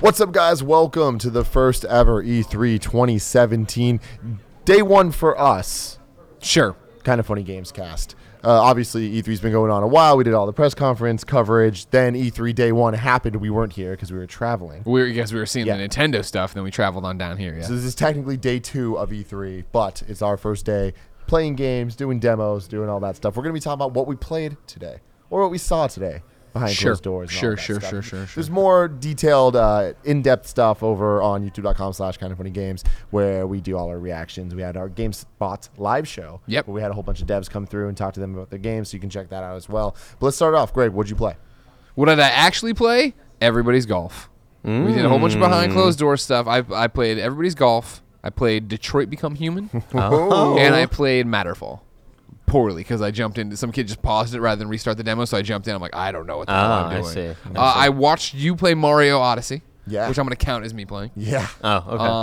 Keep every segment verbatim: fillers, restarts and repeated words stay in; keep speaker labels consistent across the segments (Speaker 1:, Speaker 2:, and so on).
Speaker 1: What's up, guys? Welcome to the first ever E three twenty seventeen. Day one for us.
Speaker 2: Sure.
Speaker 1: Kind of Funny Games cast. Uh, obviously, E three's been going on a while. We did all the press conference coverage. Then E three day one happened. We weren't here because we were traveling.
Speaker 2: We were, because we were seeing
Speaker 1: Yeah.
Speaker 2: the Nintendo stuff, then we traveled on down here. Yeah.
Speaker 1: So this is technically day two of E three, but it's our first day playing games, doing demos, doing all that stuff. We're going to be talking about what we played today or what we saw today behind
Speaker 2: Sure.
Speaker 1: closed doors. And
Speaker 2: Sure,
Speaker 1: all that
Speaker 2: sure,
Speaker 1: stuff.
Speaker 2: sure, sure, sure.
Speaker 1: There's more detailed, uh, in-depth stuff over on youtube.com slash kind of funny games where we do all our reactions. We had our GameSpot live show.
Speaker 2: Yep.
Speaker 1: Where we had a whole bunch of devs come through and talk to them about their games, so you can check that out as well. But let's start off. Greg, what'd you play?
Speaker 2: What did I actually play? Everybody's Golf. We did a whole bunch of behind closed door stuff. I I played Everybody's Golf. I played Detroit Become Human.
Speaker 1: Oh.
Speaker 2: And I played Matterfall. Poorly, because I jumped into some kid just paused it rather than restart the demo, so I jumped in. I'm like, I don't know what the hell
Speaker 3: Ah,
Speaker 2: I'm
Speaker 3: I
Speaker 2: doing.
Speaker 3: see. I
Speaker 2: Uh,
Speaker 3: see.
Speaker 2: I watched you play Mario Odyssey,
Speaker 1: Yeah.
Speaker 2: which I'm going to count as me playing.
Speaker 1: Yeah.
Speaker 3: Oh,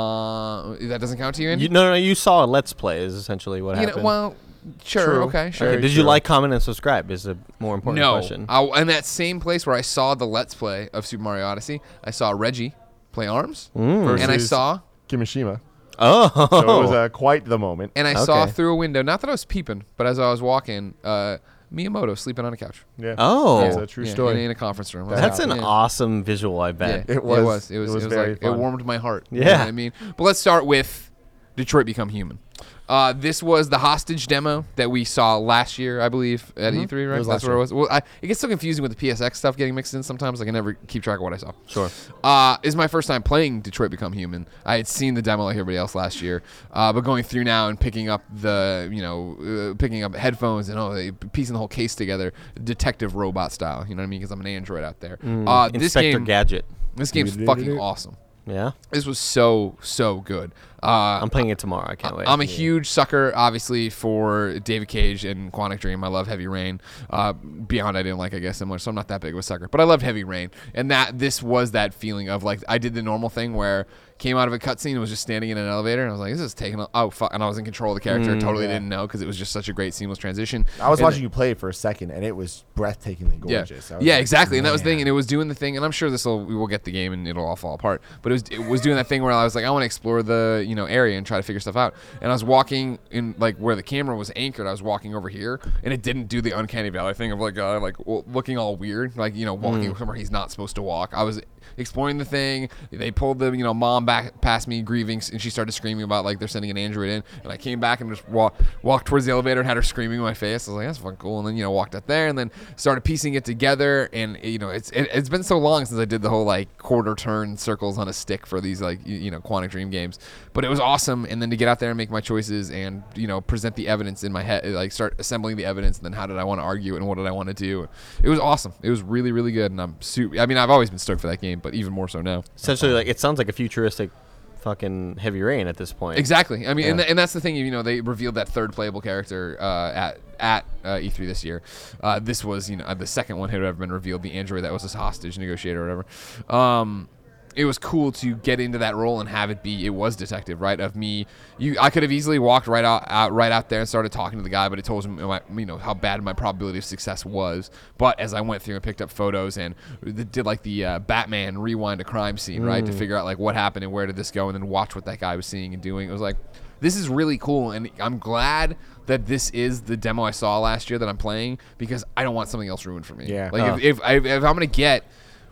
Speaker 3: okay.
Speaker 2: Uh, that doesn't count to you, Andy?
Speaker 3: you, no, no, you saw a Let's Play is essentially what
Speaker 2: You know,
Speaker 3: happened.
Speaker 2: well, sure,
Speaker 1: True.
Speaker 2: okay, sure.
Speaker 1: Very
Speaker 3: Did you
Speaker 1: true.
Speaker 3: like, comment, and subscribe is a more important
Speaker 2: No,
Speaker 3: question.
Speaker 2: I, in that same place where I saw the Let's Play of Super Mario Odyssey, I saw Reggie play ARMS, and I
Speaker 1: Versus
Speaker 2: saw
Speaker 1: Kimishima.
Speaker 3: Oh.
Speaker 1: So it was uh, quite the moment.
Speaker 2: and I saw
Speaker 3: Okay.
Speaker 2: through a window. Not that I was peeping, but as I was walking, uh, Miyamoto sleeping on a couch.
Speaker 1: Yeah.
Speaker 3: Oh.
Speaker 1: That's a true
Speaker 2: Yeah,
Speaker 1: story.
Speaker 2: in, in a conference room. I was
Speaker 3: That's
Speaker 2: like,
Speaker 3: an
Speaker 2: yeah.
Speaker 3: awesome visual, I
Speaker 2: Yeah,
Speaker 3: bet.
Speaker 1: It was-
Speaker 2: It was. It was.
Speaker 1: it
Speaker 2: It
Speaker 1: was
Speaker 2: was,
Speaker 1: very
Speaker 2: like
Speaker 1: fun.
Speaker 2: it warmed my heart. You know
Speaker 3: Yeah.
Speaker 2: what I mean, but let's start with Detroit Become Human. Uh, this was the hostage demo that we saw last year, I believe, at E three, right?
Speaker 1: It was
Speaker 2: That's
Speaker 1: last
Speaker 2: where it was. Well, I, it gets so confusing with the P S X stuff getting mixed in sometimes. I can never keep track of what I saw.
Speaker 3: Sure.
Speaker 2: Uh, this is my first time playing Detroit Become Human. I had seen the demo like everybody else last year, uh, but going through now and picking up the, you know, uh, picking up headphones and oh, they piecing the whole case together, detective robot style. You know what I mean? Because I'm an android out there. Uh, this
Speaker 3: Inspector
Speaker 2: game,
Speaker 3: Gadget.
Speaker 2: this game's
Speaker 1: Do-do-do-do-do.
Speaker 2: fucking awesome.
Speaker 3: Yeah.
Speaker 2: This was so so good. Uh,
Speaker 3: I'm playing it tomorrow. I can't wait.
Speaker 2: I'm a huge sucker, obviously, for David Cage and Quantic Dream. I love Heavy Rain. Uh, Beyond, I didn't like, I guess, so much, so I'm not that big of a sucker. But I loved Heavy Rain, and that this was that feeling of like I did the normal thing where came out of a cutscene and was just standing in an elevator, and I was like, "This is taking a, oh fuck," and I was in control of the character. totally
Speaker 1: yeah.
Speaker 2: didn't know because it was just such a great seamless transition.
Speaker 1: I was
Speaker 2: And
Speaker 1: watching you play for a second, and it was breathtakingly gorgeous. I
Speaker 2: Yeah,
Speaker 1: was
Speaker 2: yeah,
Speaker 1: like,
Speaker 2: exactly, and that was the thing,
Speaker 1: man.
Speaker 2: and it was doing the thing, and I'm sure this will we will get the game and it'll all fall apart. But it was it was doing that thing where I was like, I want to explore the you know area and try to figure stuff out. And I was walking in like where the camera was anchored. I was walking over here, and it didn't do the uncanny valley thing of like uh, like w- looking all weird, like you know walking somewhere he's not supposed to walk. I was exploring the thing. They pulled the you know mom back past me grieving, and she started screaming about like they're sending an android in, and I came back and just walk, walked towards the elevator and had her screaming in my face. I was like, that's fucking cool. And then you know walked up there and then started piecing it together. And you know it's it, it's been so long since I did the whole like quarter turn circles on a stick for these like you, you know Quantic Dream games, but it was awesome. And then to get out there and make my choices and you know present the evidence in my head, like start assembling the evidence, and then how did I want to argue it and what did I want to do? It was awesome. It was really really good, and I'm super. I mean I've always been stoked for that game, but even more so now.
Speaker 3: Essentially, like it sounds like a futuristic fucking Heavy Rain at this point.
Speaker 2: Exactly. I mean, and,
Speaker 1: Yeah.
Speaker 2: th- and that's the thing. You know, they revealed that third playable character uh, at at uh, E three this year. Uh, this was, you know, the second one had ever been revealed. The android that was his hostage negotiator or whatever. Um, it was cool to get into that role and have it be. It was detective, right? Of me, you. I could have easily walked right out, out, right out there and started talking to the guy, but it told him, my, you know, how bad my probability of success was. But as I went through and picked up photos and did like the uh, Batman rewind a crime scene, right, to figure out like what happened and where did this go, and then watch what that guy was seeing and doing. It was like, this is really cool, and I'm glad that this is the demo I saw last year that I'm playing because I don't want something else ruined for me.
Speaker 1: Yeah.
Speaker 2: Like
Speaker 3: Oh.
Speaker 2: if, if, if, if I'm gonna get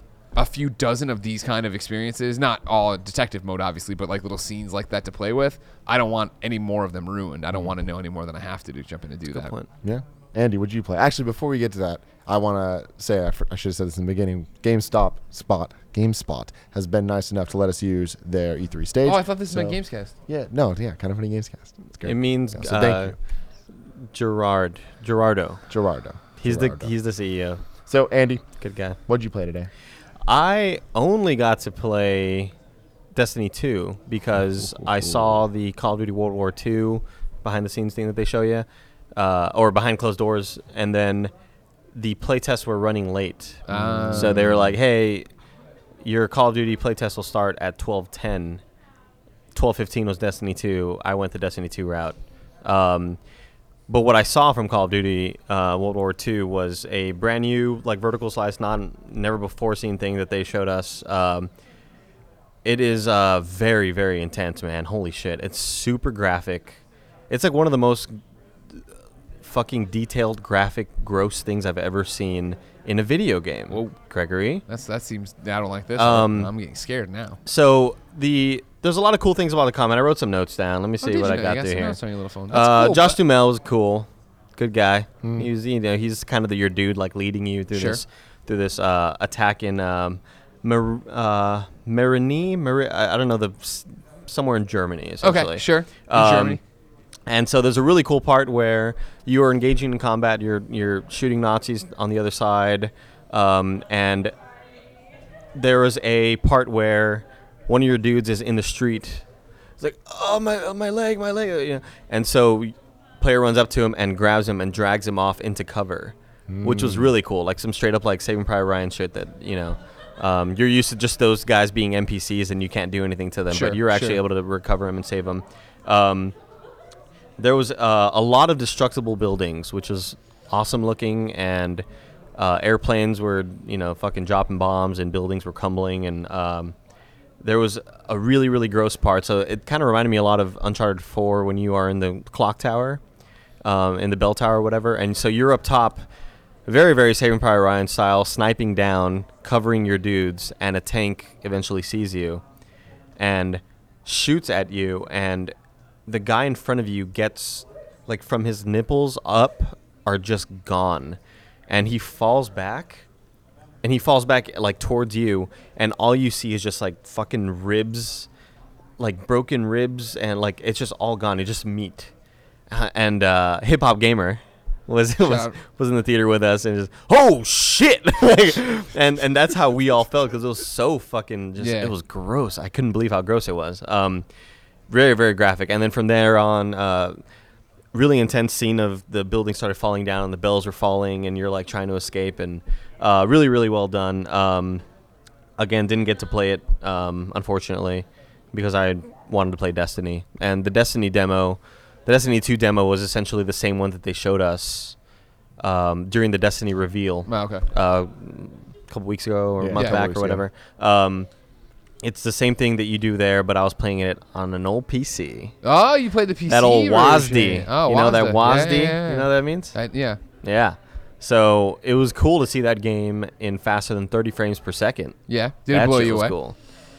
Speaker 2: a few dozen of these kind of experiences, not all detective mode obviously, but like little scenes like that to play with, I don't want any more of them ruined. I don't want to know any more than I have to to jump in and do
Speaker 3: Good
Speaker 2: that.
Speaker 3: point.
Speaker 1: Yeah. Andy, what'd you play? Actually, before we get to that, I want to say, I, fr- I should have said this in the beginning, GameStop Spot, GameSpot has been nice enough to let us use their E three stage.
Speaker 2: Oh, I thought this
Speaker 1: So-
Speaker 2: meant Gamescast.
Speaker 1: Yeah, no, yeah, kind of funny Gamescast. It's great.
Speaker 3: It means
Speaker 1: Yeah, so thank
Speaker 3: uh,
Speaker 1: you.
Speaker 3: Gerard. Gerardo.
Speaker 1: Gerardo.
Speaker 3: He's
Speaker 1: Gerardo.
Speaker 3: the he's the C E O.
Speaker 1: So, Andy,
Speaker 3: Good guy.
Speaker 1: what'd you play today?
Speaker 3: I only got to play Destiny two because I saw the Call of Duty World War two behind the scenes thing that they show you, uh, or behind closed doors, and then the playtests were running late.
Speaker 2: Ah.
Speaker 3: So they were like, hey, your Call of Duty playtest will start at twelve ten. twelve fifteen was Destiny two. I went the Destiny two route. Um, But what I saw from Call of Duty uh, World War Two was a brand new, like, vertical slice, non never before seen thing that they showed us. Um, It is uh, very, very intense, man. Holy shit. It's super graphic. It's like one of the most fucking detailed, graphic, gross things I've ever seen in a video game.
Speaker 2: Whoa.
Speaker 3: Gregory.
Speaker 2: That's that seems. I don't like this.
Speaker 3: Um,
Speaker 2: I'm getting scared now.
Speaker 3: So the there's a lot of cool things about the comment. I wrote some notes down. Let me
Speaker 2: Oh,
Speaker 3: see
Speaker 2: did
Speaker 3: what
Speaker 2: you
Speaker 3: I
Speaker 2: know?
Speaker 3: got
Speaker 2: You
Speaker 3: through
Speaker 2: some
Speaker 3: here.
Speaker 2: notes on your little phone. That's
Speaker 3: Uh,
Speaker 2: cool,
Speaker 3: Josh
Speaker 2: but-
Speaker 3: Duhamel was cool. Good guy.
Speaker 1: Mm.
Speaker 3: He was, you know, he's kind of the, your dude, like leading you through
Speaker 2: Sure.
Speaker 3: this through this uh, attack in um, Mar- uh, Marigny, Mar- I I don't know the s- somewhere in Germany. Essentially.
Speaker 2: Okay, sure. In
Speaker 3: Um,
Speaker 2: Germany.
Speaker 3: And so there's a really cool part where you are engaging in combat. You're you're shooting Nazis on the other side, um, and there was a part where one of your dudes is in the street. It's like, oh my oh, my leg, my leg, uh, you know. And so player runs up to him and grabs him and drags him off into cover, which was really cool. Like some straight up like Saving Private Ryan shit that you know. Um, you're used to just those guys being N P Cs and you can't do anything to them,
Speaker 2: Sure,
Speaker 3: but you're actually
Speaker 2: sure.
Speaker 3: able to recover him and save him. Um, there was uh, a lot of destructible buildings, which was awesome looking, and uh, airplanes were, you know, fucking dropping bombs, and buildings were crumbling, and um, there was a really, really gross part. So it kind of reminded me a lot of Uncharted four when you are in the clock tower, um, in the bell tower or whatever, and so you're up top, very, very Saving Private Ryan style, sniping down, covering your dudes, and a tank eventually sees you and shoots at you, and the guy in front of you gets, like, from his nipples up are just gone, and he falls back, and he falls back, like, towards you, and all you see is just, like, fucking ribs, like, broken ribs, and, like, it's just all gone. It's just meat. Uh, and uh, Hip Hop Gamer was was,
Speaker 2: out.
Speaker 3: was in the theater with us, and just, oh, shit! Like, and, and that's how we all felt, because it was so fucking just,
Speaker 2: Yeah.
Speaker 3: it was gross. I couldn't believe how gross it was. Um, very, very graphic. And then from there on, uh, really intense scene of the building started falling down and the bells were falling and you're like trying to escape, and uh, really, really well done. Um, again, didn't get to play it, um, unfortunately, because I wanted to play Destiny. And the Destiny demo, the Destiny two demo was essentially the same one that they showed us um, during the Destiny reveal
Speaker 2: Oh, okay.
Speaker 3: uh, a couple weeks ago or
Speaker 1: Yeah,
Speaker 3: a month
Speaker 1: yeah,
Speaker 3: back
Speaker 1: weeks
Speaker 3: or
Speaker 1: ago.
Speaker 3: whatever. Um, it's the same thing that you do there, but I was playing it on an old P C.
Speaker 2: Oh, you played the P C
Speaker 3: That old
Speaker 2: version.
Speaker 3: WASD.
Speaker 2: Oh,
Speaker 3: you know that
Speaker 2: WASD.
Speaker 3: WASD?
Speaker 2: Yeah, yeah, yeah.
Speaker 3: You know what that means?
Speaker 2: I- yeah.
Speaker 3: Yeah. So it was cool to see that game in faster than thirty frames per second.
Speaker 2: Yeah. Did
Speaker 3: that
Speaker 2: it blow
Speaker 3: shit
Speaker 2: you
Speaker 3: was
Speaker 2: away?
Speaker 3: cool.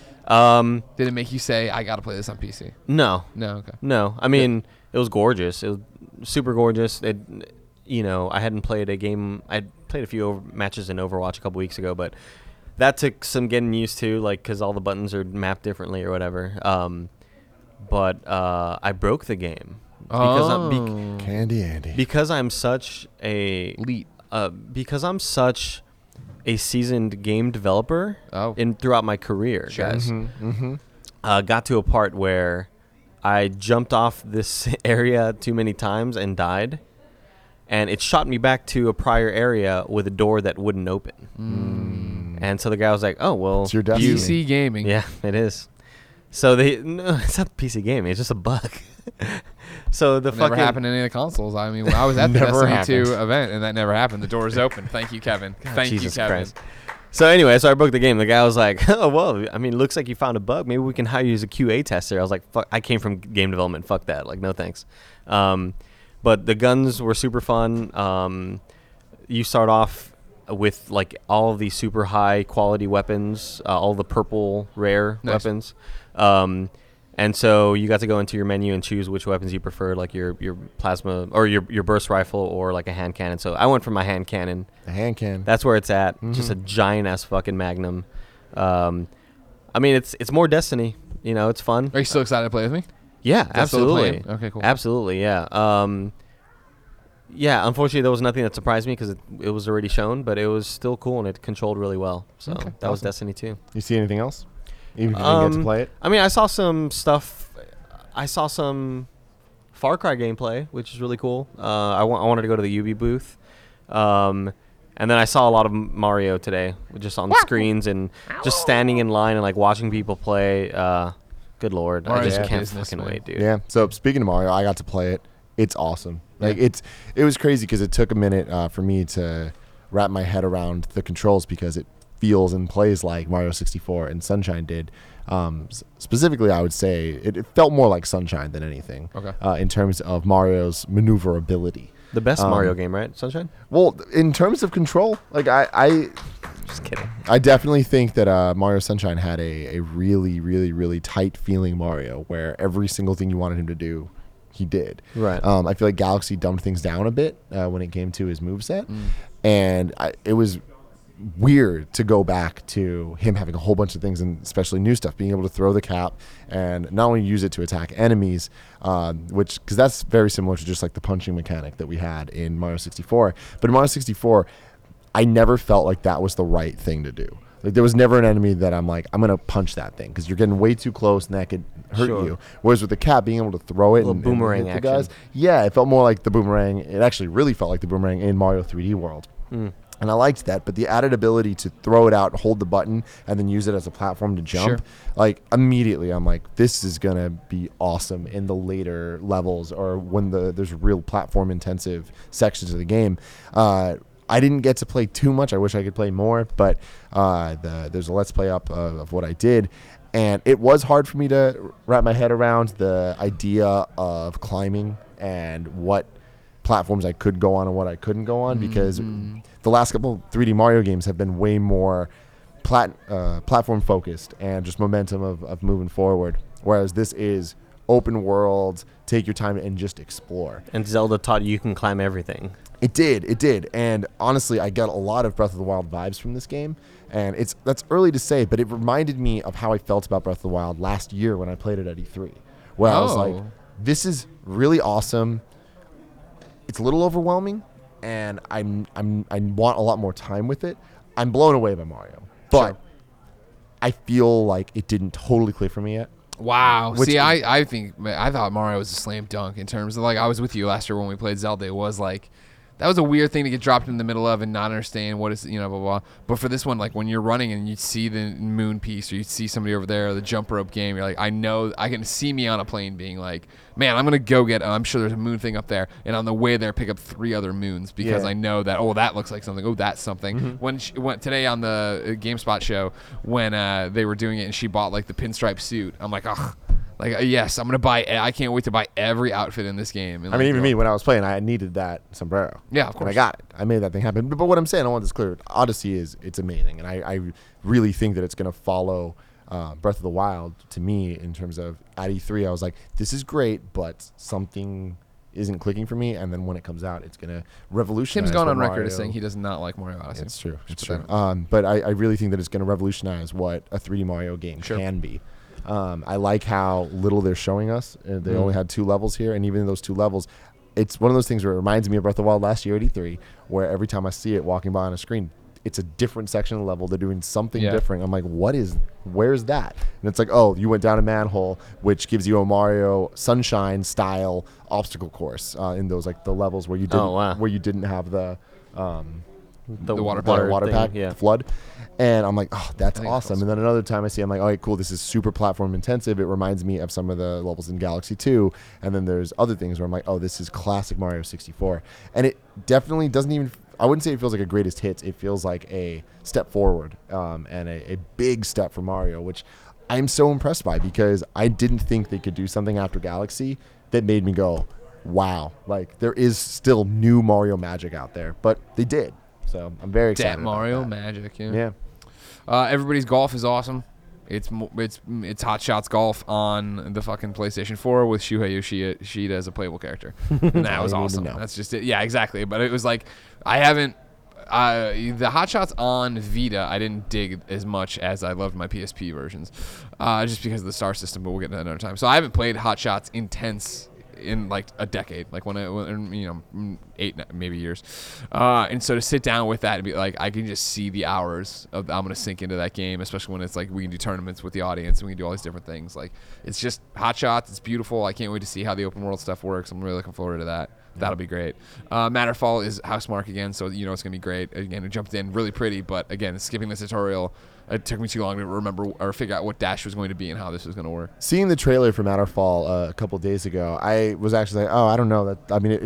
Speaker 3: Um,
Speaker 2: Did it make you say, I got to play this on P C?
Speaker 3: no,
Speaker 2: No, okay.
Speaker 3: no. I mean, it was gorgeous. It was super gorgeous. It, you know, I hadn't played a game. I played a few over- matches in Overwatch a couple weeks ago, but that took some getting used to, like, because all the buttons are mapped differently or whatever. Um, but uh, I broke the game because I'm bec-
Speaker 2: Oh.
Speaker 1: Candy Andy.
Speaker 3: because I'm such a
Speaker 2: Elite.
Speaker 3: uh, because I'm such a seasoned game developer
Speaker 2: Oh.
Speaker 3: in throughout my career,
Speaker 2: Sure.
Speaker 3: guys.
Speaker 1: Mm-hmm, mm-hmm.
Speaker 3: Uh, got to a part where I jumped off this area too many times and died, and it shot me back to a prior area with a door that wouldn't open.
Speaker 2: Mm.
Speaker 3: And so the guy was like, "Oh well,
Speaker 1: It's your
Speaker 3: you-
Speaker 1: destiny.
Speaker 2: P C gaming.
Speaker 3: yeah, it is." So they no, it's not P C gaming; it's just a bug. So the
Speaker 2: It never
Speaker 3: fucking
Speaker 2: happened in any of the consoles. I mean, I was at the
Speaker 1: Never
Speaker 2: Destiny two
Speaker 1: happened.
Speaker 2: event, and that never happened. The door's open. Thank you, Kevin. Thank
Speaker 3: Jesus
Speaker 2: you, Kevin.
Speaker 3: Christ. So anyway, so I broke the game. The guy was like, "Oh well, I mean, looks like you found a bug. Maybe we can hire you as a Q A tester." I was like, "Fuck! I came from game development. Fuck that. Like, no thanks." Um, but the guns were super fun. Um, you start off with like all of these super high quality weapons, uh, all the purple rare
Speaker 2: Nice.
Speaker 3: weapons. Um, and so you got to go into your menu and choose which weapons you prefer, like your, your plasma or your your burst rifle or like a hand cannon. So I went for my hand cannon.
Speaker 1: The hand can.
Speaker 3: That's where it's at. Just a
Speaker 1: Mhm.
Speaker 3: giant ass fucking magnum. Um, I mean, it's it's more Destiny. You know, it's fun.
Speaker 2: Are you still excited to play with me?
Speaker 3: Yeah,
Speaker 2: that still the
Speaker 3: absolutely.
Speaker 2: plan? Okay, cool.
Speaker 3: Absolutely, yeah. Um, yeah, unfortunately, there was nothing that surprised me because it, it was already shown, but it was still cool and it controlled really well. So
Speaker 2: Okay,
Speaker 3: that was
Speaker 1: awesome.
Speaker 3: Destiny two.
Speaker 1: You see anything else? Even if you didn't get to
Speaker 3: Um,
Speaker 1: play it?
Speaker 3: I mean, I saw some stuff. I saw some Far Cry gameplay, which is really cool. Uh, I, wa- I wanted to go to the Ubi booth. Um, and then I saw a lot of Mario today, just on screens and just standing in line and like watching people play. Uh, good lord, I
Speaker 2: Mario's
Speaker 3: just
Speaker 1: a
Speaker 3: can't
Speaker 2: business,
Speaker 3: fucking
Speaker 2: man.
Speaker 3: wait, dude.
Speaker 1: Yeah. So speaking of Mario, I got to play it. It's awesome. Like
Speaker 2: Yeah.
Speaker 1: it's it was crazy because it took a minute uh, for me to wrap my head around the controls because it feels and plays like Mario sixty-four and Sunshine did. Um, s- specifically, I would say it, it felt more like Sunshine than anything.
Speaker 2: Okay.
Speaker 1: Uh, in terms of Mario's maneuverability.
Speaker 3: The best
Speaker 1: Um,
Speaker 3: Mario game, right? Sunshine?
Speaker 1: Well, in terms of control, like I, I,
Speaker 3: Just kidding.
Speaker 1: I definitely think that uh, Mario Sunshine had a, a really, really, really tight feeling Mario where every single thing you wanted him to do, he did.
Speaker 3: Right.
Speaker 1: Um, I feel like Galaxy dumbed things down a bit uh, when it came to his moveset.
Speaker 2: Mm.
Speaker 1: And I, it was weird to go back to him having a whole bunch of things, and especially new stuff, being able to throw the cap and not only use it to attack enemies, um, which because that's very similar to just like the punching mechanic that we had in Mario sixty-four. But in Mario sixty-four, I never felt like that was the right thing to do. Like there was never an enemy that I'm like, I'm gonna punch that thing because you're getting way too close and that could hurt
Speaker 3: Sure.
Speaker 1: you. Whereas with the cap, being able to throw it
Speaker 3: Little
Speaker 1: and, and
Speaker 3: boomerang
Speaker 1: hit the
Speaker 3: action.
Speaker 1: guys, yeah, it felt more like the boomerang. It actually really felt like the boomerang in Mario three D World.
Speaker 3: Mm.
Speaker 1: And I liked that, but the added ability to throw it out, hold the button, and then use it as a platform to jump,
Speaker 2: Sure.
Speaker 1: like immediately I'm like, this is gonna be awesome in the later levels or when the there's real platform intensive sections of the game. Uh, I didn't get to play too much. I wish I could play more, but uh, the, there's a Let's Play up of, of what I did. And it was hard for me to wrap my head around the idea of climbing and what platforms I could go on and what I couldn't go on, because
Speaker 2: Mm-hmm.
Speaker 1: the last couple three D Mario games have been way more plat, uh, platform focused and just momentum of, of moving forward. Whereas this is open world, take your time and just explore.
Speaker 3: And Zelda taught you you can climb everything.
Speaker 1: It did, it did, and honestly, I got a lot of Breath of the Wild vibes from this game, and it's that's early to say, but it reminded me of how I felt about Breath of the Wild last year when I played it at E three, where I was like,
Speaker 2: Oh.
Speaker 1: "This is really awesome." It's a little overwhelming, and I'm I'm I want a lot more time with it. I'm blown away by Mario, but
Speaker 2: Sure.
Speaker 1: I feel like it didn't totally click for me yet.
Speaker 2: Wow.
Speaker 1: Which-
Speaker 2: See, I, I think I thought Mario was a slam dunk in terms of like I was with you last year when we played Zelda. It was like that was a weird thing to get dropped in the middle of and not understand what is you know blah blah. blah. But for this one, like when you're running and you see the moon piece or you see somebody over there, or the jump rope game, you're like, I know I can see me on a plane being like, man, I'm gonna go get. I'm sure there's a moon thing up there, and on the way there, pick up three other moons because
Speaker 1: Yeah.
Speaker 2: I know that. Oh, that looks like something. Oh, that's something.
Speaker 1: Mm-hmm.
Speaker 2: When she went today on the uh, GameSpot show, when uh, they were doing it and she bought like the pinstripe suit, I'm like, oh. Like uh, yes, I'm gonna buy. I can't wait to buy every outfit in this game. And,
Speaker 1: I mean,
Speaker 2: like,
Speaker 1: even
Speaker 2: go-
Speaker 1: me when I was playing, I needed that sombrero.
Speaker 2: Yeah, of
Speaker 1: And I
Speaker 2: course.
Speaker 1: got it. I made that thing happen. But, but what I'm saying, I want this clear. Odyssey is it's amazing, and I, I really think that it's going to follow uh, Breath of the Wild to me in terms of at E three. I was like, this is great, but something isn't clicking for me. And then when it comes out, it's going to revolutionize.
Speaker 2: Tim's gone
Speaker 1: what
Speaker 2: on record
Speaker 1: Mario-
Speaker 2: as saying he does not like Mario Odyssey.
Speaker 1: It's true. It's
Speaker 2: Just
Speaker 1: true.
Speaker 2: put that-
Speaker 1: Um, but I, I really think that it's going to revolutionize what a three D Mario game
Speaker 2: Sure.
Speaker 1: can be. Um, I like how little they're showing us. Uh, they
Speaker 3: Mm.
Speaker 1: only had two levels here, and even in those two levels, it's one of those things where it reminds me of Breath of the Wild last year at E three, where every time I see it walking by on a screen, it's a different section of the level. They're doing something
Speaker 2: Yeah.
Speaker 1: different. I'm like, what is, where's that? And it's like, oh, you went down a manhole, which gives you a Mario Sunshine style obstacle course uh, in those like the levels where you didn't,
Speaker 3: Oh, wow.
Speaker 1: where you didn't have the, um,
Speaker 3: The,
Speaker 2: The water
Speaker 1: water,
Speaker 2: pack.
Speaker 1: water
Speaker 3: thing,
Speaker 1: pack,
Speaker 3: yeah.
Speaker 1: the flood. And I'm like, oh, that's
Speaker 2: I think it's
Speaker 1: awesome.
Speaker 2: awesome.
Speaker 1: And then another time I see, I'm like, all right, cool. This is super platform intensive. It reminds me of some of the levels in Galaxy two. And then there's other things where I'm like, oh, this is classic Mario sixty-four. And it definitely doesn't even, I wouldn't say it feels like a greatest hits. It feels like a step forward um, and a, a big step for Mario, which I'm so impressed by because I didn't think they could do something after Galaxy that made me go, wow. Like there is still new Mario magic out there, but they did. So I'm very excited.
Speaker 2: that Mario
Speaker 1: about that.
Speaker 2: magic. Yeah.
Speaker 1: Yeah.
Speaker 2: Uh, everybody's golf is awesome. It's mo- it's it's Hot Shots Golf on the fucking PlayStation four with Shuhei Yoshida Yoshida as a playable character, and that
Speaker 1: all
Speaker 2: was
Speaker 1: you need to
Speaker 2: awesome.
Speaker 1: know.
Speaker 2: That's just it. Yeah, exactly. But it was like I haven't uh, the Hot Shots on Vita. I didn't dig as much as I loved my P S P versions, uh, just because of the star system. But we'll get to that another time. So I haven't played Hot Shots Intense in like a decade, like when I, when, you know, mm, eight maybe years, uh, and so to sit down with that and be like, I can just see the hours of I'm gonna sink into that game, especially when it's like we can do tournaments with the audience and we can do all these different things. Like it's just Hot Shots. It's beautiful. I can't wait to see how the open world stuff works. I'm really looking forward to that. That'll be great. Uh, Matterfall is Housemark again, so you know it's gonna be great. Again, it jumped in really pretty, but again, skipping the tutorial. It took me too long to remember or figure out what Dash was going to be and how this was going to work.
Speaker 1: Seeing the trailer for Matterfall uh, a couple days ago, I was actually like, oh, I don't know. That I mean, it's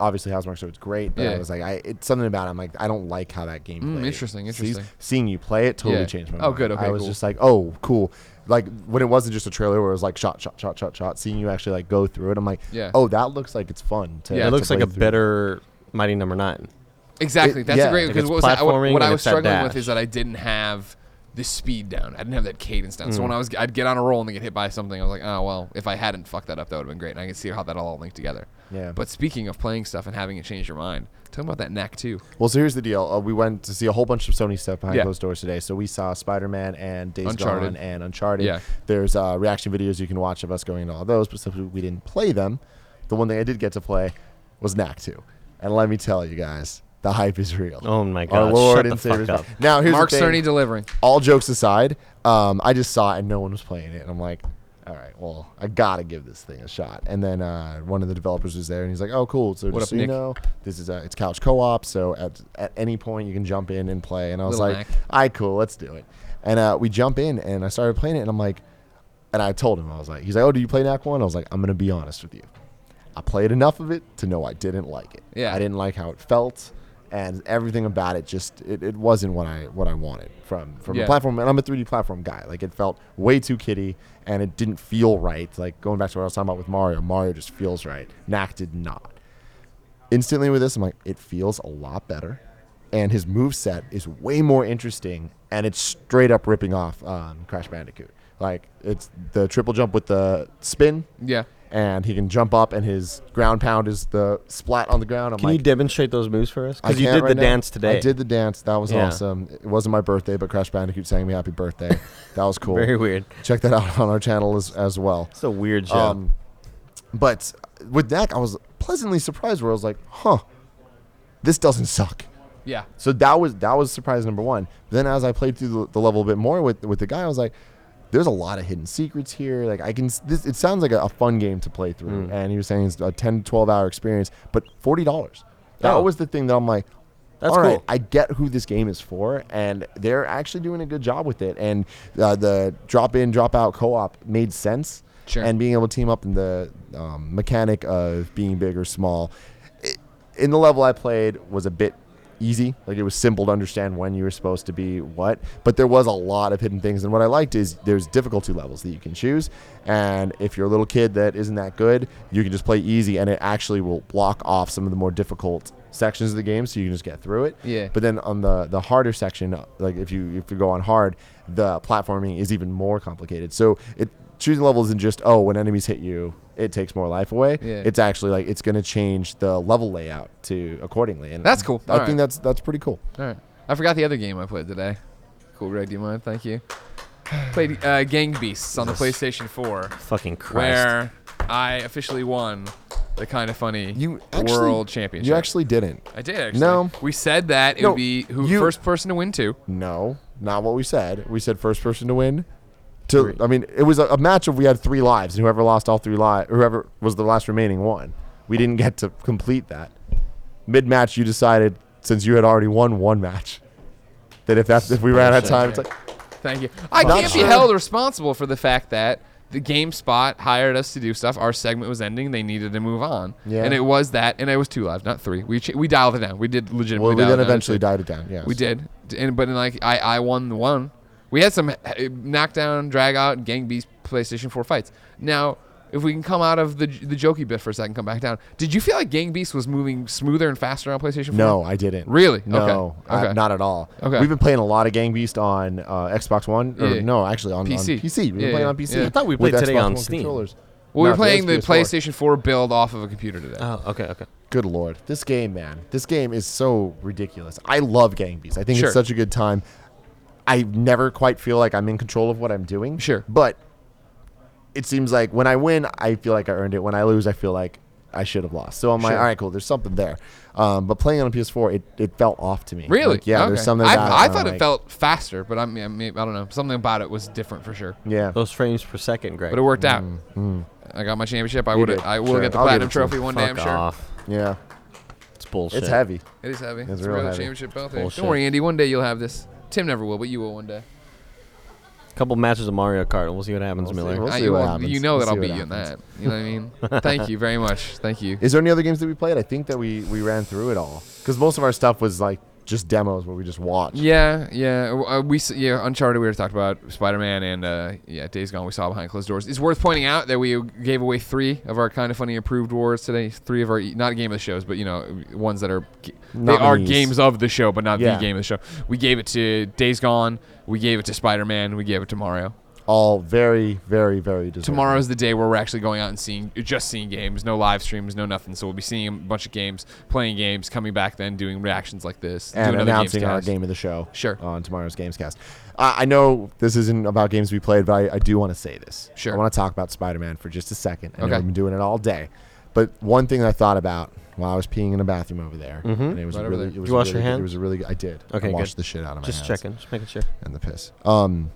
Speaker 1: obviously Housemarque, so it's great. But
Speaker 2: Yeah.
Speaker 1: I was like, I it's something about it. I'm like, I don't like how that game
Speaker 2: Mm,
Speaker 1: plays.
Speaker 2: interesting,
Speaker 1: Sees-
Speaker 2: interesting.
Speaker 1: seeing you play it totally
Speaker 2: Yeah.
Speaker 1: changed my
Speaker 2: Oh,
Speaker 1: mind.
Speaker 2: good, okay,
Speaker 1: I was
Speaker 2: cool.
Speaker 1: just like, oh, cool. Like when it wasn't just a trailer where it was like shot, shot, shot, shot, shot. Seeing you actually like go through it, I'm like,
Speaker 2: Yeah.
Speaker 1: oh, that looks like it's fun. To,
Speaker 2: Yeah.
Speaker 3: It
Speaker 1: to
Speaker 3: looks like
Speaker 1: play
Speaker 3: a
Speaker 1: through.
Speaker 3: better Mighty Number Nine.
Speaker 2: Exactly.
Speaker 1: It-
Speaker 2: That's
Speaker 1: yeah.
Speaker 2: a great
Speaker 1: Like,
Speaker 2: because
Speaker 3: it's
Speaker 2: what, was I, what,
Speaker 3: platforming
Speaker 2: what I
Speaker 3: and
Speaker 2: was
Speaker 3: it's that
Speaker 2: struggling with
Speaker 3: dash.
Speaker 2: is that I didn't have the speed down. I didn't have that cadence down. So
Speaker 3: Mm.
Speaker 2: when I was, I'd get on a roll and then get hit by something. I was like, oh well, if I hadn't fucked that up, that would have been great. And I can see how that all linked together.
Speaker 1: Yeah.
Speaker 2: But speaking of playing stuff and having it change your mind, tell me about that N A C two.
Speaker 1: Well, so here's the deal. Uh, we went to see a whole bunch of Sony stuff behind
Speaker 2: Yeah.
Speaker 1: closed doors today. So we saw Spider-Man and Days
Speaker 2: Uncharted.
Speaker 1: Gone and Uncharted.
Speaker 2: Yeah.
Speaker 1: There's uh, reaction videos you can watch of us going to all those, but since we didn't play them, the one thing I did get to play was N A C two. And let me tell you guys, the hype is real.
Speaker 3: Oh my
Speaker 1: Our
Speaker 3: god!
Speaker 1: Lord
Speaker 3: Shut
Speaker 1: and
Speaker 3: the
Speaker 1: Savior.
Speaker 3: fuck up.
Speaker 1: Now, here's
Speaker 2: Mark
Speaker 1: the thing.
Speaker 2: Cerny delivering.
Speaker 1: All jokes aside, um, I just saw it and no one was playing it. And I'm like, all right, well, I got to give this thing a shot. And then uh, one of the developers was there and he's like, oh, cool. So
Speaker 2: What
Speaker 1: just
Speaker 2: up,
Speaker 1: so you
Speaker 2: Nick?
Speaker 1: know, this is a, it's couch co-op. So at, at any point you can jump in and play. And I was
Speaker 2: Little
Speaker 1: like,
Speaker 2: Mac.
Speaker 1: all right, cool, let's do it. And uh, we jump in and I started playing it and I'm like, and I told him, I was like, he's like, oh, do you play N A C one? I was like, I'm going to be honest with you. I played enough of it to know I didn't like it.
Speaker 2: Yeah.
Speaker 1: I didn't like how it felt. And everything about it just it, it wasn't what I what I wanted from from
Speaker 2: Yeah.
Speaker 1: a platform. And I'm a three D platform guy. Like it felt way too kiddie, and it didn't feel right. Like going back to what I was talking about with Mario, Mario just feels right. N A C did not. Instantly with this, I'm like, it feels a lot better, and his move set is way more interesting, and it's straight up ripping off um, Crash Bandicoot. Like it's the triple jump with the spin,
Speaker 2: Yeah.
Speaker 1: and he can jump up, and his ground pound is the splat on the ground. I'm
Speaker 3: Can
Speaker 1: like,
Speaker 3: you demonstrate those moves for us?
Speaker 1: I
Speaker 3: Because you
Speaker 1: can't
Speaker 3: did
Speaker 1: right
Speaker 3: the
Speaker 1: now.
Speaker 3: dance today.
Speaker 1: I did the dance. That was
Speaker 3: Yeah.
Speaker 1: awesome. It wasn't my birthday, but Crash Bandicoot sang me happy birthday. That was cool.
Speaker 3: Very weird.
Speaker 1: Check that out on our channel as, as well.
Speaker 3: It's a weird show.
Speaker 1: Um, but with N A C, I was pleasantly surprised where I was like, huh, this doesn't suck.
Speaker 2: Yeah.
Speaker 1: So that was that was surprise number one. Then as I played through the, the level a bit more with with the guy, I was like, there's a lot of hidden secrets here. Like I can, s- this it sounds like a, a fun game to play through.
Speaker 3: Mm.
Speaker 1: And he was saying it's a ten to twelve hour experience, but forty dollars. That
Speaker 3: Oh.
Speaker 1: was the thing that I'm like,
Speaker 3: That's
Speaker 1: all right,
Speaker 3: cool.
Speaker 1: I get who this game is for, and they're actually doing a good job with it. And uh, the drop in, drop out co-op made sense.
Speaker 2: Sure.
Speaker 1: And being able to team up in the um, mechanic of being big or small, it, in the level I played was a bit easy. Like it was simple to understand when you were supposed to be what. But there was a lot of hidden things. And what I liked is there's difficulty levels that you can choose. And if you're a little kid that isn't that good, you can just play easy, and it actually will block off some of the more difficult sections of the game, so you can just get through it.
Speaker 2: Yeah.
Speaker 1: But then on the the harder section, like if you if you go on hard, the platforming is even more complicated. So it choosing level isn't just, oh, when enemies hit you, it takes more life away.
Speaker 2: Yeah.
Speaker 1: It's actually like it's going to change the level layout to accordingly, and
Speaker 2: That's cool.
Speaker 1: I
Speaker 2: All
Speaker 1: think
Speaker 2: right.
Speaker 1: that's that's pretty cool.
Speaker 2: All right. I forgot the other game I played today. Cool, Greg. Do you mind? Thank you. Played uh, Gang Beasts on the PlayStation four,
Speaker 3: Fucking Christ.
Speaker 2: where I officially won the Kind of Funny
Speaker 1: You actually,
Speaker 2: World Championship.
Speaker 1: You actually didn't.
Speaker 2: I did actually.
Speaker 1: No.
Speaker 2: We said that it
Speaker 1: No,
Speaker 2: would be who
Speaker 1: you-
Speaker 2: first person to win two.
Speaker 1: No, not what we said. We said first person to win. To
Speaker 3: Three.
Speaker 1: I mean, it was a, a match of we had three lives, and whoever lost all three lives, whoever was the last remaining won. We didn't get to complete that. Mid match, you decided, since you had already won one match, that if that's if we ran out of time, it's like,
Speaker 2: Thank you. I
Speaker 1: Not
Speaker 2: can't
Speaker 1: sure.
Speaker 2: be held responsible for the fact that the GameSpot hired us to do stuff. Our segment was ending. They needed to move on.
Speaker 1: Yeah.
Speaker 2: And it was that, and it was two lives, not three. We ch- we dialed it down. We did legitimately
Speaker 1: well, we
Speaker 2: dial
Speaker 1: then
Speaker 2: it down to
Speaker 1: eventually
Speaker 2: two.
Speaker 1: died it down. Yes,
Speaker 2: We did. And but in like I, I won the one. We had some uh, knockdown, drag out, and Gang Beast PlayStation four fights. Now, if we can come out of the the jokey bit for a second, come back down. Did you feel like Gang Beast was moving smoother and faster on PlayStation four?
Speaker 1: No, I didn't.
Speaker 2: Really?
Speaker 1: No,
Speaker 2: Okay.
Speaker 1: I-
Speaker 2: Okay.
Speaker 1: not at all.
Speaker 2: Okay.
Speaker 1: We've been playing a lot of Gang Beast on uh, Xbox One. Or
Speaker 2: Yeah.
Speaker 1: No, actually on
Speaker 2: P C.
Speaker 1: On P C. We've been
Speaker 2: Yeah,
Speaker 1: playing
Speaker 2: yeah,
Speaker 1: on P C.
Speaker 2: yeah. I
Speaker 3: thought we
Speaker 1: with
Speaker 3: played today
Speaker 1: Xbox
Speaker 3: on
Speaker 1: One
Speaker 3: Steam.
Speaker 1: Controllers.
Speaker 2: Well, we
Speaker 1: No,
Speaker 2: were playing the
Speaker 1: today's P S four.
Speaker 2: PlayStation four build off of a computer today.
Speaker 3: Oh, okay, okay.
Speaker 1: Good lord, this game, man, this game is so ridiculous. I love Gang Beasts. I think
Speaker 2: Sure.
Speaker 1: it's such a good time. I never quite feel like I'm in control of what I'm doing.
Speaker 2: Sure.
Speaker 1: But it seems like when I win, I feel like I earned it. When I lose, I feel like I should have lost. So I'm like,
Speaker 2: Sure.
Speaker 1: all right, cool. There's something there. Um, but playing on P S four, it, it felt off to me.
Speaker 2: Really?
Speaker 1: Like, yeah,
Speaker 2: Okay.
Speaker 1: there's something
Speaker 2: I,
Speaker 1: about it.
Speaker 2: I
Speaker 1: where
Speaker 2: thought
Speaker 1: I'm
Speaker 2: it
Speaker 1: like,
Speaker 2: felt faster, but I mean, I mean, I don't know. Something about it was different for sure.
Speaker 1: Yeah.
Speaker 3: Those frames per second, Greg.
Speaker 2: But it worked out.
Speaker 1: Mm.
Speaker 2: I got my championship. I
Speaker 1: You
Speaker 2: would.
Speaker 1: did.
Speaker 2: I will
Speaker 1: Sure.
Speaker 2: get the
Speaker 1: I'll give
Speaker 2: platinum
Speaker 1: it to you.
Speaker 2: trophy one day. I'm
Speaker 3: Fuck
Speaker 2: sure.
Speaker 3: off.
Speaker 1: Yeah.
Speaker 3: It's bullshit.
Speaker 1: It's heavy.
Speaker 2: It is heavy.
Speaker 1: It's
Speaker 2: It's,
Speaker 1: real
Speaker 2: a real
Speaker 1: heavy.
Speaker 2: championship belt. there.
Speaker 3: Bullshit.
Speaker 2: Don't worry, Andy. One day you'll have this. Tim never will, but you will one day.
Speaker 3: couple matches of Mario Kart. We'll see what happens,
Speaker 1: We'll see,
Speaker 3: Miller.
Speaker 1: we'll
Speaker 2: I-
Speaker 1: see what
Speaker 2: well,
Speaker 1: happens.
Speaker 2: you know
Speaker 1: We'll
Speaker 2: that I'll
Speaker 1: see
Speaker 2: beat
Speaker 1: what
Speaker 2: you in that.
Speaker 1: happens.
Speaker 2: You know what I mean? Thank you very much. Thank you.
Speaker 1: Is there any other games that we played? I think that we we ran through it all because most of our stuff was like just demos where we just watched.
Speaker 2: Yeah, yeah. Uh, we s- yeah Uncharted. We already talked about Spider-Man and uh, yeah Days Gone. We saw behind closed doors. It's worth pointing out that we gave away three of our kind of funny approved awards today. Three of our not game of the shows, but you know ones that are g- they are
Speaker 1: Nominees.
Speaker 2: games of the show, but not
Speaker 1: Yeah.
Speaker 2: the game of the show. We gave it to Days Gone. We gave it to Spider-Man. We gave it to Mario.
Speaker 1: All very, very, very deserving.
Speaker 2: Tomorrow's the day where we're actually going out and seeing, just seeing games, no live streams, no nothing. So we'll be seeing a bunch of games, playing games, coming back then, doing reactions like this, do
Speaker 1: and
Speaker 2: another
Speaker 1: announcing our
Speaker 2: Gamescast.
Speaker 1: game of the show.
Speaker 2: Sure.
Speaker 1: On tomorrow's Gamescast. Uh, I know this isn't about games we played, but I, I do want to say this.
Speaker 2: Sure.
Speaker 1: I want to talk about Spider-Man for just a second. I know
Speaker 2: Okay.
Speaker 1: I've been doing it all day, but one thing I thought about while I was peeing in a bathroom over there,
Speaker 3: Mhm.
Speaker 1: and it was
Speaker 2: Right
Speaker 1: a
Speaker 2: over
Speaker 1: really,
Speaker 2: there.
Speaker 1: it was
Speaker 3: You
Speaker 1: a
Speaker 3: wash
Speaker 1: really
Speaker 3: your
Speaker 1: good-
Speaker 3: hands?
Speaker 1: It was a really good. I did.
Speaker 3: Okay,
Speaker 1: I
Speaker 3: good.
Speaker 1: washed the shit out of my
Speaker 3: Just
Speaker 1: hands.
Speaker 3: checking, just making sure.
Speaker 1: And the piss. Um,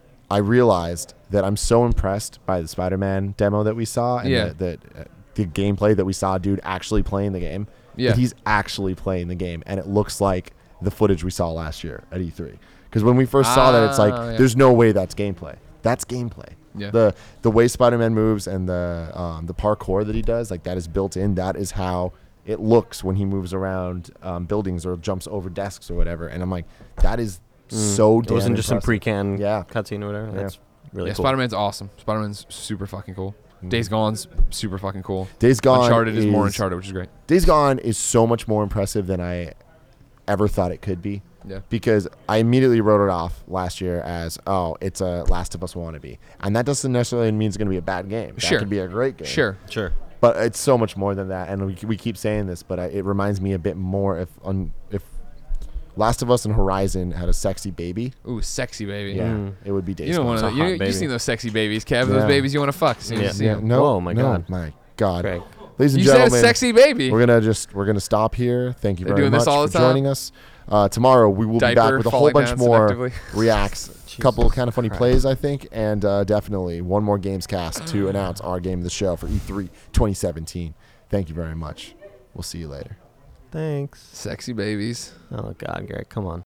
Speaker 1: I realized that I'm so impressed by the Spider-Man demo that we saw and
Speaker 2: Yeah.
Speaker 1: the, the, uh, the gameplay that we saw, dude, actually playing the game.
Speaker 2: Yeah.
Speaker 1: That he's actually playing the game, and it looks like the footage we saw last year at E three. Because when we first saw that, it's like,
Speaker 2: Ah, yeah.
Speaker 1: there's no way that's gameplay. That's gameplay.
Speaker 2: Yeah.
Speaker 1: The the way Spider-Man moves and the um, the parkour that he does, like that is built in. That is how it looks when he moves around um, buildings or jumps over desks or whatever. And I'm like, that is so
Speaker 3: It
Speaker 1: damn
Speaker 3: wasn't just some
Speaker 1: impressive.
Speaker 3: pre-can
Speaker 1: Yeah.
Speaker 3: cutscene or whatever.
Speaker 1: Yeah.
Speaker 3: That's really
Speaker 2: yeah,
Speaker 3: cool.
Speaker 2: Spider-Man's awesome. Spider-Man's super fucking cool. Days Gone's super fucking cool.
Speaker 1: Days Gone
Speaker 2: Uncharted is, more
Speaker 1: is-
Speaker 2: Uncharted, which is great.
Speaker 1: Days Gone is so much more impressive than I ever thought it could be.
Speaker 2: Yeah.
Speaker 1: Because I immediately wrote it off last year as, oh, it's a Last of Us wannabe. And that doesn't necessarily mean it's going to be a bad game. That
Speaker 2: Sure.
Speaker 1: could be a great game.
Speaker 2: Sure.
Speaker 3: Sure.
Speaker 1: But it's so much more than that. And we, we keep saying this, but I, it reminds me a bit more if un, if Last of Us and Horizon had a sexy baby,
Speaker 2: Ooh, sexy baby.
Speaker 1: yeah,
Speaker 3: Mm.
Speaker 1: it would be Days
Speaker 2: You don't
Speaker 1: Gone.
Speaker 2: want to.
Speaker 3: It's a
Speaker 2: You,
Speaker 3: hot
Speaker 2: you
Speaker 3: baby.
Speaker 2: seen those sexy babies, Kev?
Speaker 1: Yeah.
Speaker 2: Those babies you want to fuck as soon as
Speaker 3: Yeah.
Speaker 2: you see
Speaker 1: Yeah,
Speaker 2: them.
Speaker 1: no,
Speaker 3: Oh, my
Speaker 1: no,
Speaker 3: God.
Speaker 1: my God.
Speaker 3: Craig.
Speaker 1: Ladies and
Speaker 2: You said
Speaker 1: gentlemen,
Speaker 2: sexy baby.
Speaker 1: we're gonna just we're gonna stop here. Thank you
Speaker 2: They're
Speaker 1: very
Speaker 2: doing
Speaker 1: much
Speaker 2: this all
Speaker 1: for
Speaker 2: the time?
Speaker 1: joining us. Uh, tomorrow we will be back
Speaker 2: Diaper
Speaker 1: with a whole
Speaker 2: falling
Speaker 1: bunch
Speaker 2: down
Speaker 1: more
Speaker 2: selectively.
Speaker 1: reacts,
Speaker 3: Jesus
Speaker 1: couple kind of funny
Speaker 3: Christ.
Speaker 1: plays, I think, and uh, definitely one more Gamescast to announce our game of the show for E three twenty seventeen. Thank you very much. We'll see you later.
Speaker 3: Thanks.
Speaker 2: Sexy babies.
Speaker 3: Oh, God, Greg, come on.